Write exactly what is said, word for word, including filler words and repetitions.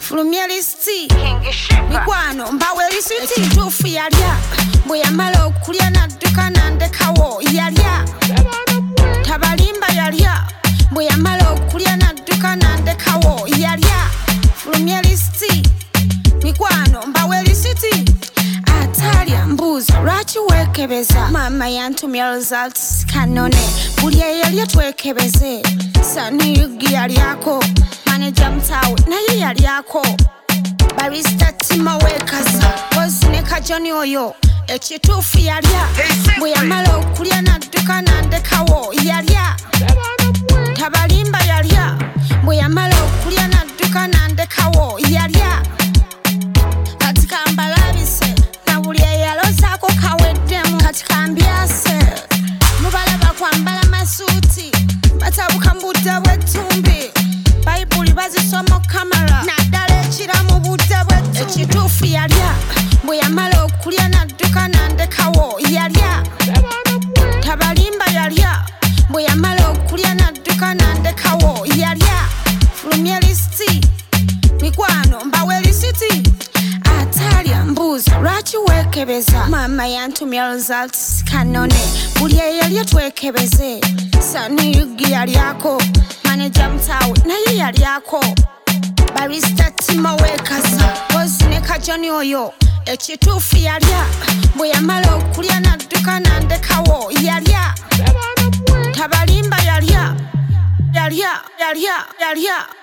fulumya lisiti mikwano mbawe lisiti ekituufu yalya bwe yamala okulya n'adduka n'andekawo yalya tabalimba yalya bwe yamala okulya n'adduka n'andekawo yalya fulumya lisiti mikwano mbawe lisiti atalya mbuuza lwaki weekebeza maama yantumya results kanone buli eyalya twekebeze saniyugi yalyako manager mtawe naye yalyako barista tima wekaza bozi ne kajoni oyo ekituufu yalya bwe yamala okulya n'adduka n'andekawo yalya tabalimba yalya bwe yamala okulya n'adduka n'andekawo yalya kati kambalabise na buli eyalozaako kaweddemu kati kambyase mubalaba kwambala masuuti batabuka mu budde bw'ettumbi bayibuli bazisoma kamera naddala ekira mu budde bw'ettumbi ekituufu yalya bwe yamala okulya n'adduka n'andekawo yalya tabalimba yalya bwe yamala okulya n'adduka n'andekawo yalya fulumya lisiti mikwano mbawe lisiti atalya mbuuza lwaki weekebeza maama yantumya results kanone buli eyalya twekebeze saniyugi yalyako manager mtawe naye yalyako barista tima wekaza bozi ne kajoni oyo ekituufu yalya bwe yamala okulya n'adduka n'andekawo yalya tabalimba yalya yalya yalya yalya